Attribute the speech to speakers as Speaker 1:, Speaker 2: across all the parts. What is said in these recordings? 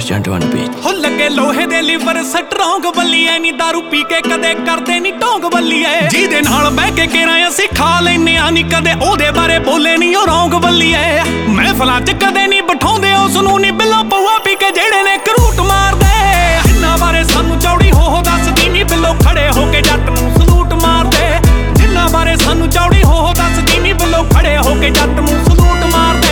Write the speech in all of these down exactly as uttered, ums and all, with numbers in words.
Speaker 1: Gentle on the beat.
Speaker 2: ਹੋ ਲੱਗੇ ਲੋਹੇ ਦੇ ਲਿਵਰ ਸਟਰੋਂਗ ਬੱਲੀਏ ਨੀ ਦਾਰੂ ਪੀ ਕੇ ਕਦੇ ਕਰਦੇ ਨੀ ਢੋਂਗ ਬੱਲੀਏ ਜਿਹਦੇ ਨਾਲ ਬਹਿ ਕੇ ਕਿਰਾਂ ਅਸੀਂ ਖਾ ਲੈਨੇ ਆ ਨੀ ਕਦੇ ਉਹਦੇ ਬਾਰੇ ਬੋਲੇ ਨੀ ਉਹ ਰੌਂਗ ਬੱਲੀਏ ਮਹਿਫਲਾਂ 'ਚ ਕਦੇ ਨੀ ਬਿਠਾਉਂਦੇ ਉਸ ਨੂੰ ਨੀ ਬਿੱਲੋ ਪਊਆ ਪੀ ਕੇ ਜਿਹੜੇ ਨੇ ਕਰੂਟ ਮਾਰਦੇ ਜਿੰਨਾ ਬਾਰੇ ਸਾਨੂੰ ਚੌੜੀ ਹੋ ਹੋ ਦੱਸਦੀ ਨੀ ਬਿੱਲੋ ਖੜੇ ਹੋ ਕੇ ਜੱਟ ਨੂੰ ਸਲੂਟ ਮਾਰਦੇ ਜਿੰਨਾ ਬਾਰੇ ਸਾਨੂੰ ਚੌੜੀ ਹੋ ਹੋ ਦੱਸਦੀ ਨੀ ਬਿੱਲੋ ਖੜੇ ਹੋ ਕੇ ਜੱਟ ਨੂੰ ਸਲੂਟ ਮਾਰਦੇ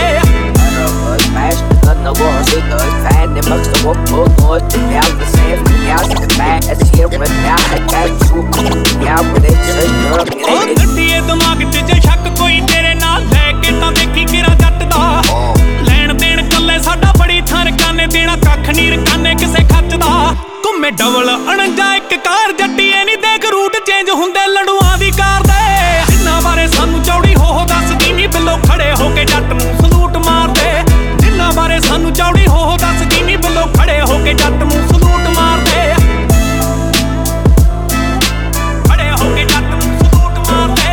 Speaker 3: No war, she goes fat, they must have walked more north to down the sand from the out to the back. As here with now, I got you. Now, but it's just girl.
Speaker 2: ਉਹ ਗੱਡੀਏ ਦਿਮਾਗ 'ਚ ਜੇ ਸ਼ੱਕ ਕੋਈ ਤੇਰੇ ਨਾਲ ਲੈ ਕੇ ਤਾਂ ਦੇਖੀ ਕਿਰਾ ਜੱਟ ਦਾ ਲੈਣ ਦੇਣ ਕੱਲੇ ਸਾਡਾ ਬੜੀ ਥਾਂ ਰਕਾਨੇ ਦੇਣਾ ਕੱਖ ਨੀ ਰਕਾਨੇ ਕਿਸੇ ਖੱਚ ਦਾ ਘੁੰਮੇ ਡਬਲ ਅਣਜਾ ਇੱਕ ਕਾਰ ਜੱਟੀਏ ਨੀ ਦੇਖ ਰੂਟ ਚੇਂਜ ਹੁੰਦੇ ਲੜੂਆਂ ਦੀ ਕਾਰ ਦੇ ਜਿੰਨਾ ਬਾਰੇ ਸਾਨੂੰ ਚੌੜੀ ਹੋ ਹੋ ਦੱਸਦੀ ਨੀ ਬਿੱਲੋ ਖੜੇ ਹੋ ਕੇ ਜੱਟ ਨੂੰ ਸਲੂਟ ਮਾਰਦੇ ਜਿੰਨਾ ਬਾਰੇ ਸਾਨੂੰ ਚੌੜੀ ਹੋ ਹੋ ਦੱਸਦੀ ਨੀ ਬਿੱਲੋ ਖੜੇ ਹੋ ਕੇ ਜੱਟ ਨੂੰ ਸਲੂਟ ਮਾਰਦੇ ਖੜੇ ਹੋ ਕੇ ਜੱਟ ਨੂੰ ਸਲੂਟ ਮਾਰਦੇ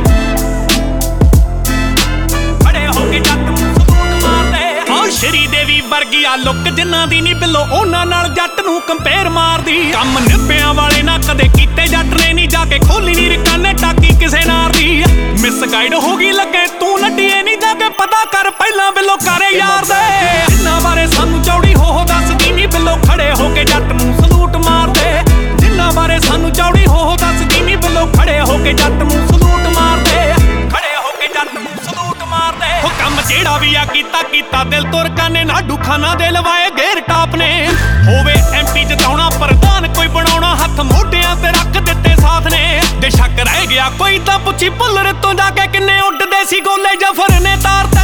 Speaker 2: ਖੜੇ ਹੋ ਕੇ ਜੱਟ ਨੂੰ ਸਲੂਟ ਮਾਰਦੇ ਆਹ ਸ਼੍ਰੀ ਦੇਵੀ ਵਰਗੀ ਆ ਲੁੱਕ ਜਿੰਨਾ ਦੀ ਨੀ ਬਿੱਲੋ ਉਹਨਾਂ ਨਾਲ ਜੱਟ ਨੂੰ ਕੰਪੇਅਰ ਮਾਰਦੀ ਕੰਮ ਨਿੱਪਿਆਂ ਵਾਲੇ ਨਾ ਕਦੇ ਕੀਤੇ ਜੱਟ ਨੇ ਨੀ ਜਾ ਕੇ ਖੋਲੀ ਨੀ ਰਕਾਨੇ ਟਾਕੀ ਕਿਸੇ ਨਾਰ ਦੀ ਮਿਸ ਗਾਈਡ ਹੋ ਗਈ ਲੱਗੇ ਤੂੰ ਨੱਡੀਏ ਨੀ ਜਾ ਕੇ ਪਤਾ ਕਰ ਪਹਿਲਾਂ ਬਿੱਲੋ ਕਰੇ ਯਾਰ ਦੇ ਜਿੰਨਾ ਬਾਰੇ ਸਾਨੂੰ ਚੌੜੀ ਹੋ ਹੋ ਦੱਸਦੀ ਨੀ ਬਿੱਲੋ ਖੜੇ ਹੋ ਕੇ ਜੱਟ ਨੂੰ ਸਲੂਟ ਮਾਰਦੇ ਜਿੰਨਾ ਬਾਰੇ ਸਾਨੂੰ ਚੌੜੀ ਹੋ ਹੋ ਦੱਸਦੀ ਨੀ ਬਿੱਲੋ ਖੜੇ ਹੋ ਕੇ ਜੱਟ ਨੂੰ ਸਲੂਟ ਮਾਰਦੇ ਖੜੇ ਹੋ ਕੇ ਜੱਟ ਨੂੰ ਸਲੂਟ ਮਾਰਦੇ ਹੋ ਕੰਮ ਜਿਹੜਾ ਵੀ ਆ ਕੀਤਾ ਕੀਤਾ ਦਿਲ ਤੋਂ ਰਕਾਨੇ ਨਾ ਦੁਖਾਨਾ ਦੇ ਲਵਾਏ ਗੇਰ ਟਾਪ ਨੇ ਹੋਵੇ ਐਮਪੀ ਜਿਤਾਉਣਾ ਪ੍ਰਧਾਨ ਕੋਈ ਬਣਾਉਣਾ ਹੱਥ ਮੋਢਿਆਂ ਤੇ ਰੱਖ ਦਿੱਤੇ ਸਾਥ ਨੇ ਦੇ ਸ਼ੱਕ ਰਹਿ ਗਿਆ ਕੋਈ ਤਾਂ ਪੁੱਛੀ ਭੁੱਲਰ ਤੋਂ ਜਾ ਕੇ ਕਿੰਨੇ ਉੱਡਦੇ ਸੀ ਗੋਲੇ ਜਫਰ ਨੇ ਤਾਰ